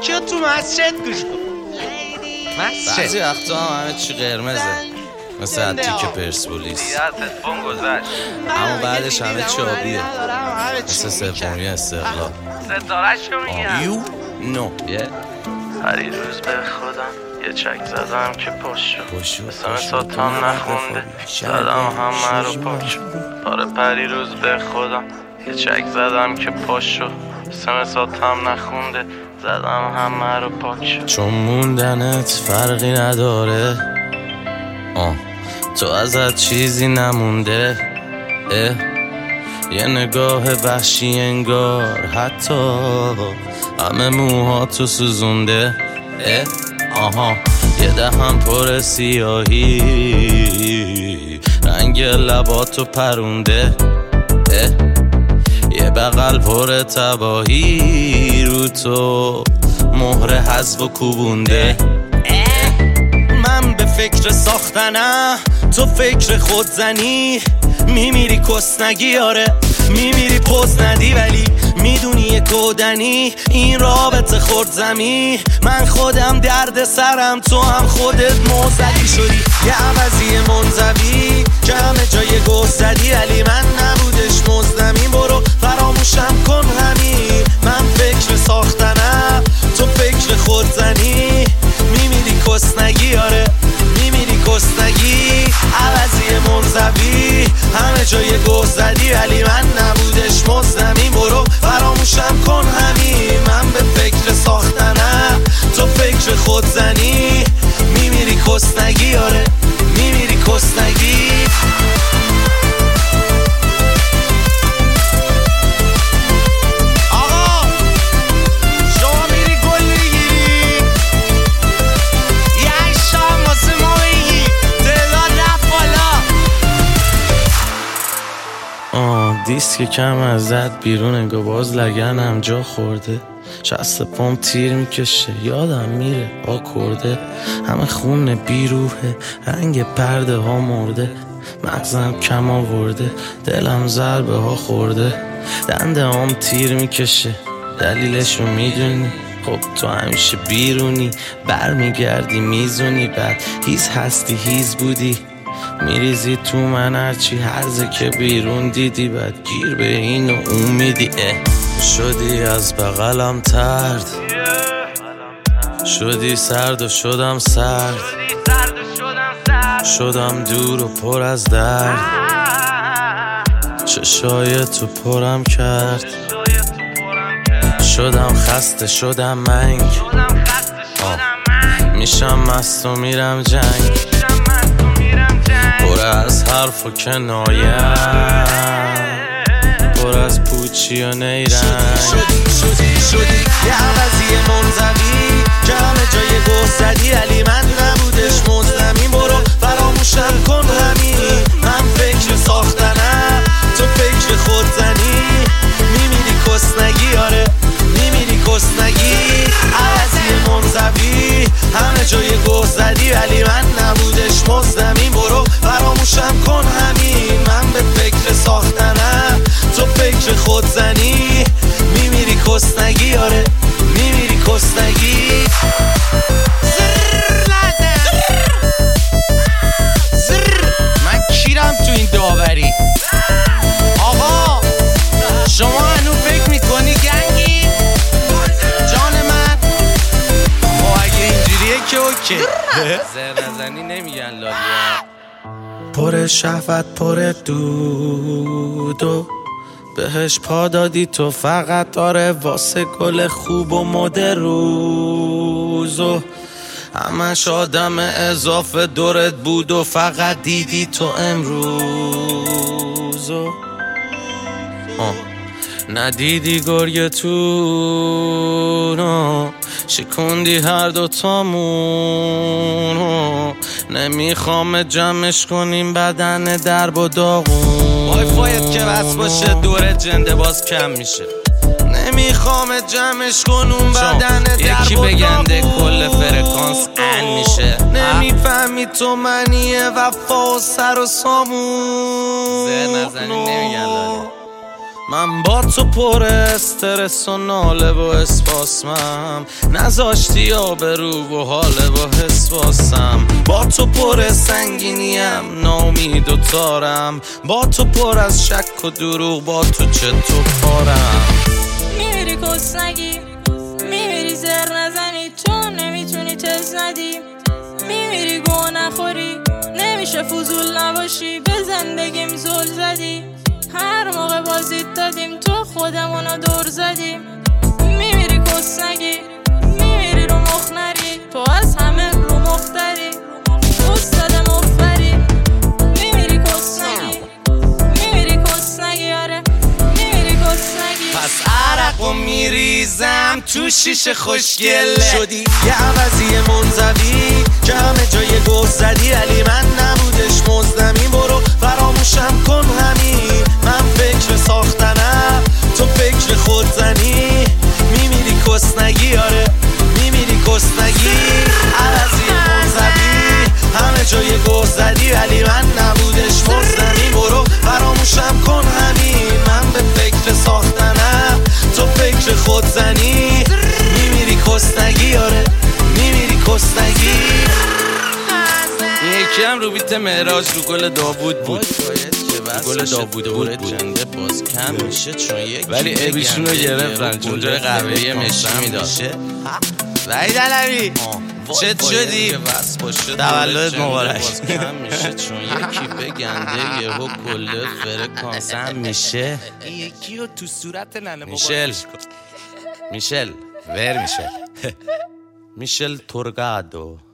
کیا تو مسجد گوش کن. بعضی وقتا همه چی قرمزه مثل تیک پرسپولیس، اما بعدش همه چی آبیه مثل سومی استقلال. ستاره‌شو میگم یو نو پری روز به خودم یه چک زدم که پاشو سن ساتان نخونده زدم همه رو پاک شد. آره پری روز به خودم یه چک زدم که پاشو سن ساتان نخونده زدم همه رو پاک شد. چون موندنت فرقی نداره تو ازت چیزی نمونده یه نگاه وحشی انگار حتی همه موها تو سوزونده آها یه دهن پر سیاهی رنگ لباتو پرونده یه بغل پر تباهی رو تو مهر حذف و کوبونده. من به فکر ساختنم تو فکر خودزنی میمیری کسنگی آره میمیری پوز ندی ولی میدونی یه کودنی این رابطه خورد زمین. من خودم درد سرم تو هم خودت موزدی شدی یه عوضی منزوی که همه جای گوه زدی ولی من نبودش مزدمی برو فراموشم کن همین. من فکر ساختنم تو فکر خودزنی میمیری کسنگی آره میمیری کسنگی عوضی منزوی همه جای گوه زدی ولی من نبودش مزدمی برو فراموشم کن همین. من به فکر ساختنم تو فکر خودزنی میمیری کسنگی آره میمیری کسنگی. دیسک کم از زد بیرون انگار باز لگنم جا خورده شست پام تیر میکشه یادم میره آکورده همه خون بیروحه رنگ پرده ها مرده مغزم کم آورده دلم ضربه ها خورده دنده هم تیر میکشه دلیلشو میدونی خب تو همیشه بیرونی برمیگردی میزونی بعد هیز هستی هیز بودی میریزی تو من هرچی هرزه که بیرون دیدی بعد گیر به این و اون میدی شدی از بغلم ترد شدی سرد و شدم سرد شدم دور و پر از درد چشای تو پرم کرد شدم خسته شدم منگ میشم مست و میرم جنگ پر از حرف و کنایه پر از پوچی و نیرنگ شدی یه عوضی منزوی که همه جای گوه زدی علی من نبودش مزدمی برو فراموشم کن همین. من فکر ساختنم تو فکر خودزنی میمیری کسنگی آره میمیری کسنگی عوضی منزوی همه جای گوه زدی ولی من نبودش مزدمی برو فراموشم کن همین. من به فکر ساختنم تو فکر خودزنی میمیری کسنگی آره میمیری کسنگی. من کیرم تو این داوری آقا شما هنو فکر میکنی گنگی جان من خب اگه اینجوریه که اوکی زر نزنی نمیگن لالیا پر شهوت پر دودو بهش پا دادی تو فقط داره واسه گل خوب و مد روزو همش آدم اضافه دورت بود و فقط دیدی تو امروزو ندیدی گرگتونو شکوندی هر دوتامونو نمیخوام جمعش کنیم بدن درب و داغون وای فایت که بس باشه دور جنده باز کم میشه نمیخوام جمعش کنم بدن درب و داغون یکی بگنده کل فرکانس ان میشه نمیفهمی تو منیه وفا و سر و سامون زر نزنی نمیگن لاله من با تو پر استرس و ناله و اسپاسمم، نذاشتی آبرو و حاله و حس واسم. با تو پر سنگینیم، ناامید و تارم، با تو پر از شک و دروغ، با تو چطور کارم. میمیری کس نگی، میمیری زر نزنی، چون نمیتونی تز ندی. میمیری گوه نخوری، نمیشه فضول نباشی، به زندگیم زل زدی. هر موقع بازیت دادیم تو خودمونو دور زدیم. میمیری کس نگی، میمیری رو مخ نری، تو از همه رو مختری، استاد مفبری. میمیری کس نگی، میمیری کس نگی، آره میمیری کس نگی. پس عرقو میریزم تو شیشه خوشگله، شدی یه عوضی منزوی که همه جای گوه زدی، ولی من نبودش مزدمی. برو فراموشم کن همین، من فکر ساختنم، تو فکر خود زنی. میمیری کس نگی، آره میمیری کس نگی. عوضی منزوی همه جای گوه زدی، ولی من نبودش مزدمی. برو فراموشم کن همین، من به فکر ساختنم، تو فکر خود زنی. میمیری کس نگی، آره میمیری کس نگی. یکی هم رو بیت معراج رو گل داوود بود، گل داوود بود جنده باز کم میشه، چون یک ولی ابیشون رو گرفتن، چون جای قهوه‌ای مشکی میداد. وحید علوی چت شدی؟ تولدت مبارک. کم میشه چون یکی بگنده یهو کل فرکانس هم میشه. یکی رو تو صورت ننه میشل ور میشل تورگادو.